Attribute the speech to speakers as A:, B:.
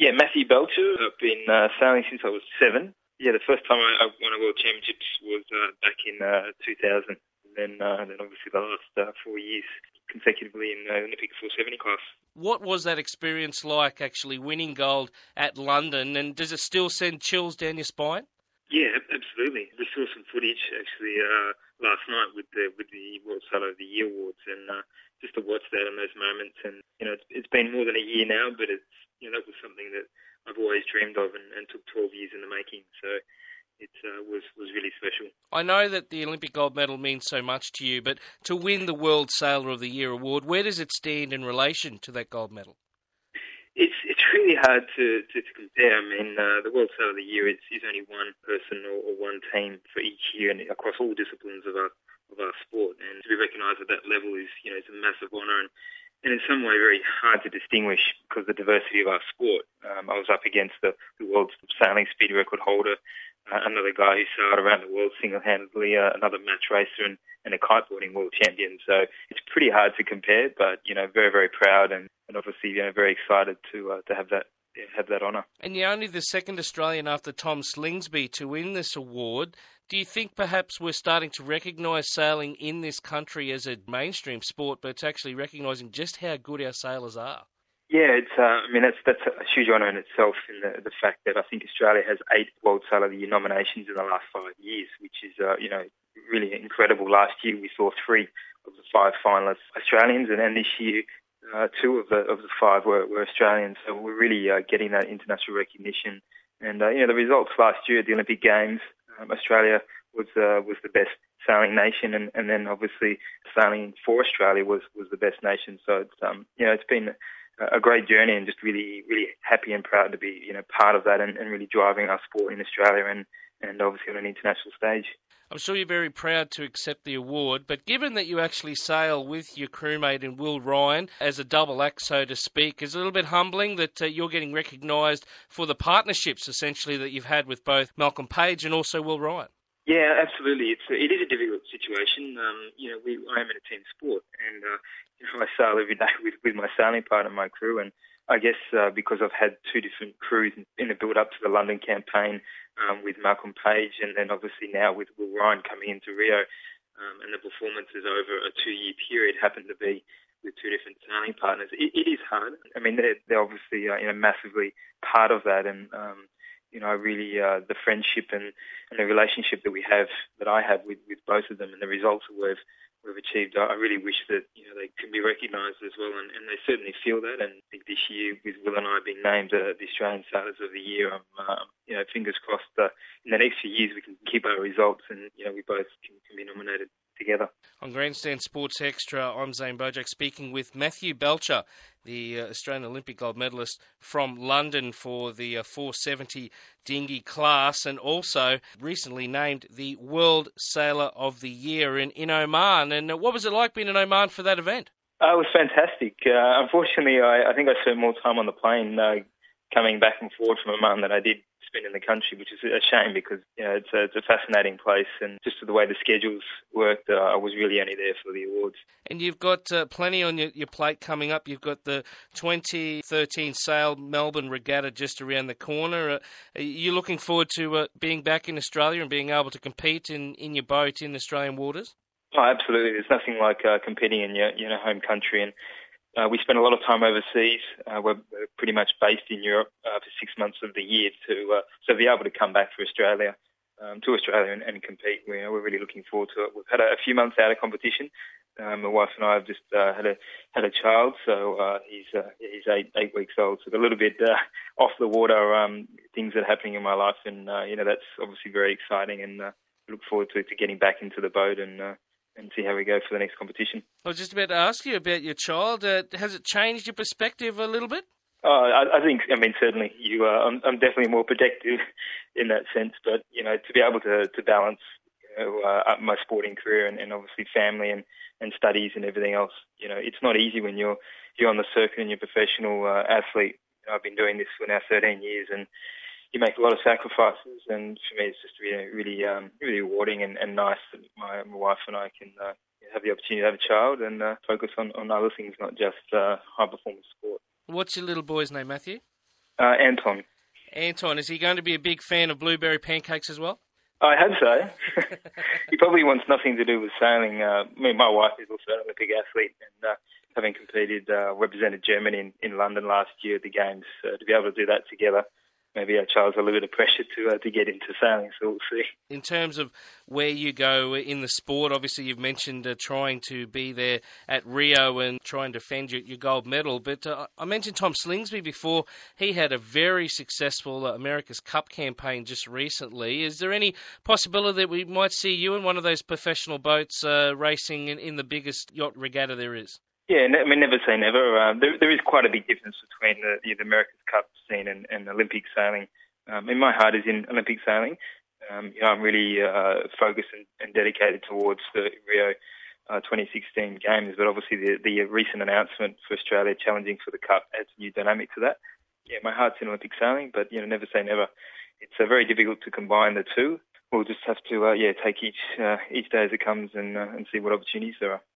A: Yeah, Matthew Belcher. I've been sailing since I was 7. Yeah, the first time I won a World Championships was back in 2000. And then obviously the last 4 years consecutively in the Olympic 470 class.
B: What was that experience like, actually winning gold at London, and does it still send chills down your spine?
A: Yeah, absolutely. We saw some footage actually last night with the World Sailor of the Year awards, and just to watch that and those moments. And it's been more than a year now, but it's that was something that I've always dreamed of and took 12 years in the making. So it was really special.
B: I know that the Olympic gold medal means so much to you, but to win the World Sailor of the Year award, where does it stand in relation to that gold medal?
A: It's really hard to compare. I mean, the World Sailor of the Year is only one person or one team for each year, and across all disciplines of our sport. And to be recognised at that level is it's a massive honour, and in some way very hard to distinguish because of the diversity of our sport. I was up against the world's sailing speed record holder, another guy who sailed around the world single-handedly, another match racer, and a kiteboarding world champion. So it's pretty hard to compare, but very, very proud and obviously very excited to have that honour.
B: And you're only the second Australian after Tom Slingsby to win this award. Do you think perhaps we're starting to recognise sailing in this country as a mainstream sport, but it's actually recognising just how good our sailors are?
A: Yeah, it's. That's a huge honour in itself. In the fact that I think Australia has 8 World Sailor of the Year nominations in the last 5 years, which is really incredible. Last year we saw 3 of the 5 finalists Australians, and then this year 2 of the 5 were Australians. So we're really getting that international recognition. And the results last year at the Olympic Games, Australia was the best sailing nation, and then obviously sailing for Australia was the best nation. So it's been a great journey, and just really, really happy and proud to be part of that and really driving our sport in Australia and obviously on an international stage.
B: I'm sure you're very proud to accept the award, but given that you actually sail with your crewmate in Will Ryan as a double act, so to speak, is it a little bit humbling that you're getting recognised for the partnerships essentially that you've had with both Malcolm Page and also Will Ryan?
A: Yeah, absolutely. It is a difficult situation. I am in a team sport, and I sail every day with my sailing partner, my crew, and I guess because I've had 2 different crews in the build-up to the London campaign with Malcolm Page, and then obviously now with Will Ryan coming into Rio, and the performances over a 2-year period happen to be with 2 different sailing partners. It is hard. I mean, they're obviously massively part of that, and I really the friendship and the relationship that I have with both of them, and the results that we've achieved, I really wish that they can be recognised as well, and they certainly feel that. And I think this year, with Will and I being named the Australian Sailors of the Year, I'm fingers crossed in the next few years we can keep our results, and we both can be nominated together.
B: On Grandstand Sports Extra, I'm Zane Bojack speaking with Matthew Belcher, the Australian Olympic gold medalist from London for the 470 dinghy class, and also recently named the World Sailor of the Year in Oman. And what was it like being in Oman for that event?
A: It was fantastic. Unfortunately, I think I spent more time on the plane coming back and forward from Oman than I did spend in the country, which is a shame because it's a fascinating place, and just the way the schedules worked, I was really only there for the awards.
B: And you've got plenty on your plate coming up. You've got the 2013 Sail Melbourne Regatta just around the corner. Are you looking forward to being back in Australia and being able to compete in your boat in Australian waters?
A: Oh, absolutely. There's nothing like competing in your home country, and we spend a lot of time overseas. We're pretty much based in Europe for 6 months of the year to be able to come back to Australia and compete. We're really looking forward to it. We've had a few months out of competition. My wife and I have just had a child, so he's 8 weeks old. So a little bit off the water things that are happening in my life, and that's obviously very exciting. And look forward to getting back into the boat and see how we go for the next competition.
B: I was just about to ask you about your child. Has it changed your perspective a little bit?
A: I think, certainly I'm definitely more protective in that sense, but, to be able to balance, my sporting career and obviously family and studies and everything else, it's not easy when you're on the circuit and you're a professional athlete. I've been doing this for now 13 years, and you make a lot of sacrifices, and for me it's just really rewarding and nice that my wife and I can have the opportunity to have a child and focus on other things, not just high performance sport.
B: What's your little boy's name, Matthew?
A: Anton.
B: Anton, is he going to be a big fan of blueberry pancakes as well?
A: I hope so. He probably wants nothing to do with sailing. My wife is also an Olympic athlete, and having competed, represented Germany in London last year at the Games, to be able to do that together, maybe our child's a little bit of pressure to get into sailing, so we'll see.
B: In terms of where you go in the sport, obviously you've mentioned trying to be there at Rio and try and defend your gold medal, but I mentioned Tom Slingsby before. He had a very successful America's Cup campaign just recently. Is there any possibility that we might see you in one of those professional boats racing in the biggest yacht regatta there is?
A: Yeah, I mean, never say never. There is quite a big difference between the America's Cup scene and Olympic sailing. My heart is in Olympic sailing. I'm really focused and dedicated towards the Rio 2016 Games, but obviously the recent announcement for Australia challenging for the Cup adds a new dynamic to that. Yeah, my heart's in Olympic sailing, but never say never. It's very difficult to combine the two. We'll just have to take each day as it comes and see what opportunities there are.